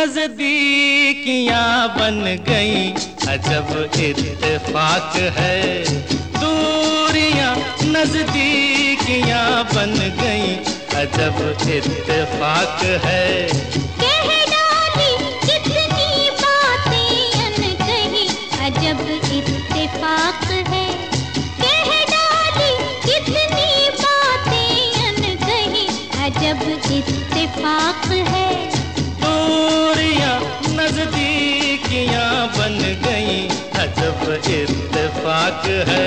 नजदीकियां बन गई, अजब इत्तेफाक है। दूरियां नजदीकियां बन गई, अजब इत्तेफाक है। कह डाली कितनी बातें अनकही, अजब इत्तेफाक है। कह डाली कितनी बातें अनकही, अजब इत्तेफाक है। दूरियां नजदीकियां बन गई, अजब इत्तेफाक है।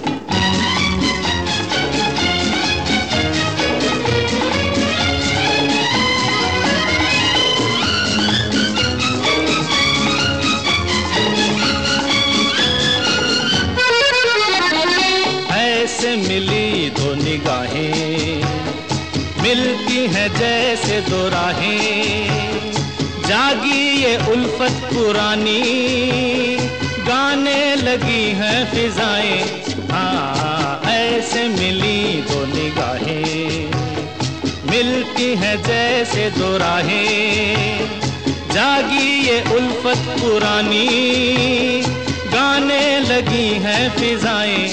ऐसे मिली दो निगाहें, मिलती हैं जैसे दो राहें। जागी ये उल्फत पुरानी, गाने लगी हैं फिजाएं। हाँ, ऐसे मिली दो निगाहें, मिलती हैं जैसे दो राहें। जागी ये उल्फत पुरानी, गाने लगी हैं फिजाएं।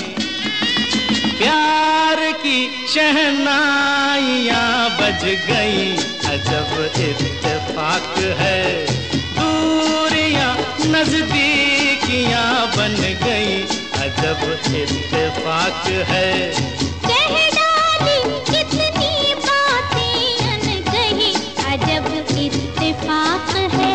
प्यार की शहनाइयां बज गई, अजब इत्तेफाक है। दूरियां नजदीकियां बन गई, अजब इत्तेफाक है। कह डाली कितनी बातें अनकही, अजब इत्तेफाक है।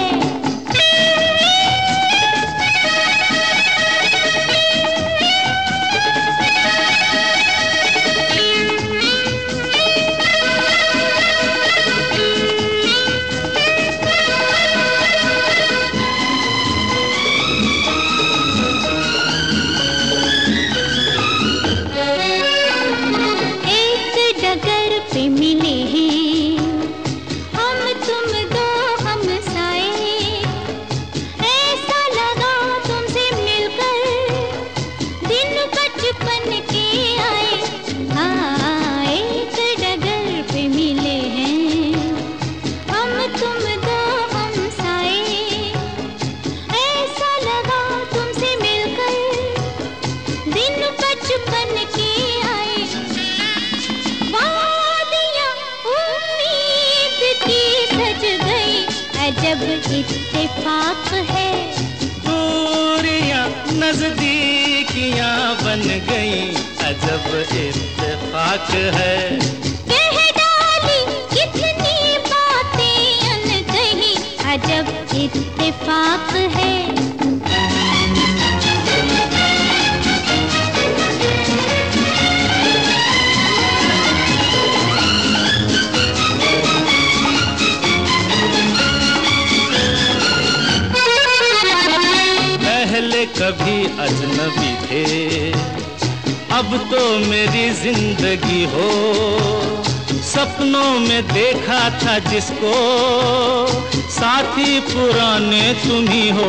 मिले हैं हम तुम दो हमसाए, ऐसा लगा तुमसे मिलकर दिन बचपन के आए। हाँ, एक डगर पे मिले हैं हम तुम दो हमसाए, ऐसा लगा तुमसे मिलकर दिन बचपन के आए। अजब इत्तेफाक है। दूरियां नजदीकियां बन गई, अजब इत्तेफाक है। कह डाली कितनी बातें अनकही, अजब इत्तेफाक है। पहले कभी अजनबी थे, अब तो मेरी जिंदगी हो। सपनों में देखा था जिसको, साथी पुराने तुम ही हो।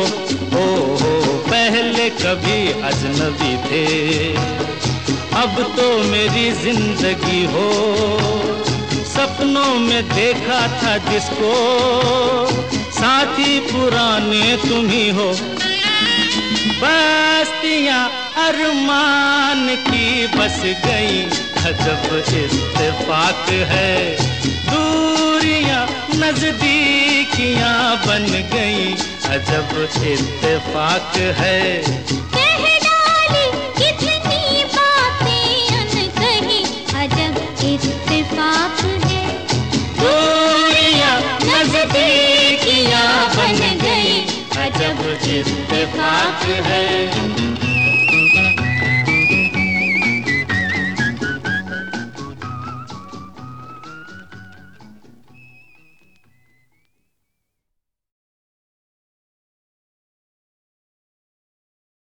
पहले कभी अजनबी थे, अब तो मेरी जिंदगी हो। सपनों में देखा था जिसको, साथी पुराने तुम ही हो। बस्तियां अरमान की बस गई, अजब इत्तेफाक है। दूरियां नजदीकियां बन गई, अजब इत्तेफाक है। कह डाली कितनी बातें अनकही, अजब इत्तेफाक है। दूरियां नजदीकियां बन गई, अजब इत्तेफाक है।